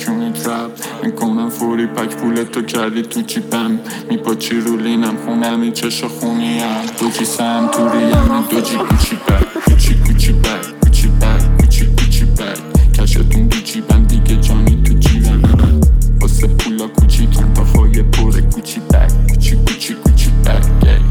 کونی ترپ میکنم فوری پک پولتو کردی تو جیبم میپاچی رو لینم خونمی چشا خونیم دوجی سم توریم دوجی کوچی بک کوچی کوچی بک کوچی بک کوچی کوچی بک کشتون دو جیبم دیگه جانی تو جیبم واسه پولا کوچی تنتاخای پره کوچی بک کوچی کوچی کوچی بک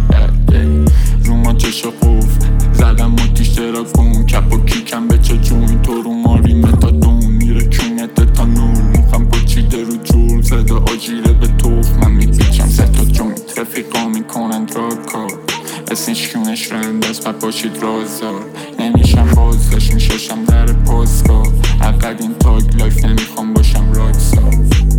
رو ما چشا خوف زدم و تیشترا کن کپ و کیکم به چه جون تو رو ماری متادون میره کونت تا نور موخم پاچیده رو جور زده آجیره به توف من میپیچم ستا جون رفیقا میکنن دراگ کار اسمش کونش رند است پد باشید رازدار نمیشم بازداشت میشاشم در پاسگاه عقد این تاگ لایف نمیخوام باشم راکستار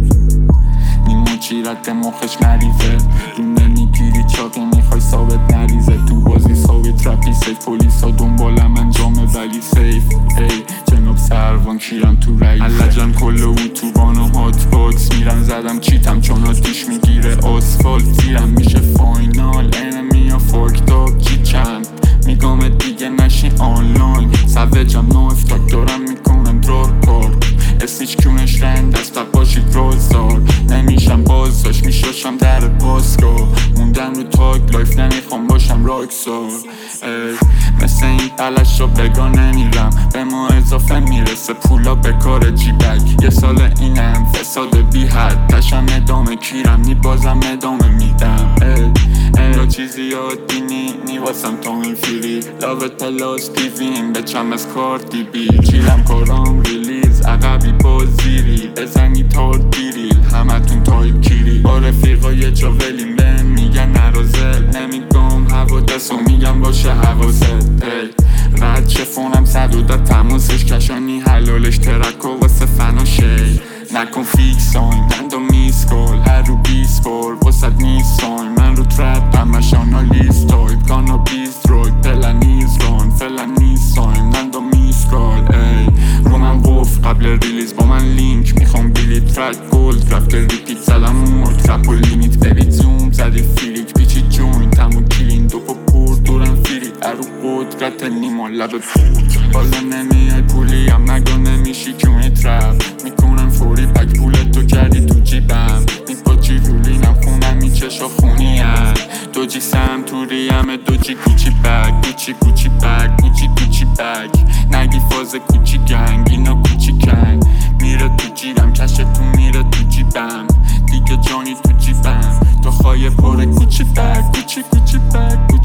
نیموچی رد مخش مریضه رو نمیگیری چاقی میخوای ثابت نریزه تو بازی ثابت رپی سیف پولیس ها دنبالم انجامه ولی سیف ای جناب سروان کیرم تو رئیس علجم کل اتوبان و هات باکس میرم زدم چیتم چون آتیش میگیره آسفالت تیرم میشه فاینال انمی یا فاکتاب چی چند میگم دیگه نشی آنلاین سوجم نو افتاک دارم میکنم درار کار اسمش کونش رند است پد باشید رازدار نمیشم بازداشت میشاشم در پاسگاه موندم رو تاگ لایف نمیخوام باشم راکستار مثل این پلش رو بگاه نمیرم به ما اضافه میرسه پولا به کار جیبک یه سال اینم فساد بی حد تشم ادامه کیرم بازم ادامه میدم یا چیزی عادی نی واسم تا این فیلی لاوت پلاس دیویم بچم از کارتی بی چیلم کارام ریلیز عقبی بازیری بزنی تار دیریل همتون تایپ کیری با رفیقا یه جا ولیم بهم میگن نرازل نمیگم هوا دستو میگم باشه حواست رد چفونم 110 تماسش کشانی حلالش ترک و واسه فنا شی نکن فیکس آین دندو میسکال هر رو 20 بار واسه نیستان من رو ترپ همش آنالیز تایپ کانا بیز دروگ پلنیز ران فلنیز ساین دندو میسکال رو من گفت قبل ریلیز با من لینک میخوام بیلیت ترک گولد رفت ریپیت زدم مرد ترپ و لیمیت برید زوم زدی فیلیک بیچی جوین تمون کلین دو پا پور دورم فیلی ارو قدرت نیما لب پور بالا نمیای پولی هم نگاه نمیشی کونی ترپ میکنم فوری پک پولتو کردی تو جیبم میپاچی رو لینم خونم میچشا خونیم دوجی سم توریم دوجی کوچی بک کوچی کوچی بک کوچی کوچی بک نگی فاز کوچی گنگ اینا کوچی کنگ میره تو جیبم کشتون میره تو جیبم دیگه جانی تو جیبم تو خواهی پر کوچی بک کوچی کوچی بک